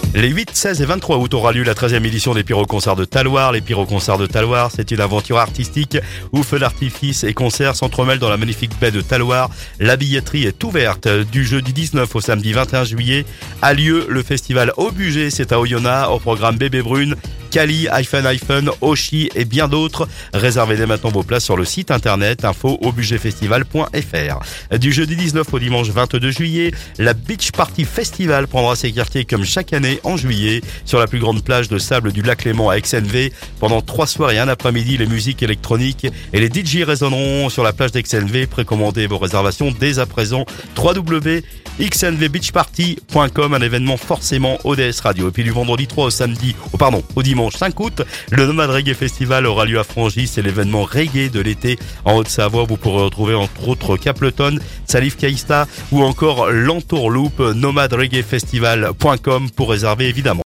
Les 8, 16 et 23 août aura lieu la 13e édition des Pyroconcerts de Talloires. Les Pyroconcerts de Talloires, c'est une aventure artistique où feux d'artifice et concerts s'entremêlent dans la magnifique baie de Talloires. La billetterie est ouverte. Du jeudi 19 au samedi 21 juillet a lieu le festival Au Bugey, c'est à Oyonnax, au programme Bébé Brune, Kali, Oshi et bien d'autres. Réservez dès maintenant vos places sur le site internet info-aubugeyfestival.fr. Du jeudi 19 au dimanche 22 juillet, la Beach Party Festival prendra ses quartiers comme chaque année en juillet sur la plus grande plage de sable du lac Léman à Exenve. Pendant 3 soirs et un après-midi, les musiques électroniques et les DJ résonneront sur la plage d'Exenve. Précommandez vos réservations dès à présent. www.xnvbeachparty.com, un événement forcément ODS Radio. Et puis du vendredi 3 au dimanche 5 août, le Nomad Reggae Festival aura lieu à Frangy. C'est l'événement reggae de l'été en Haute-Savoie. Vous pourrez retrouver entre autres Capleton, Salif Keïsta ou encore l'Entourloupe. nomadreggaefestival.com pour réserver évidemment.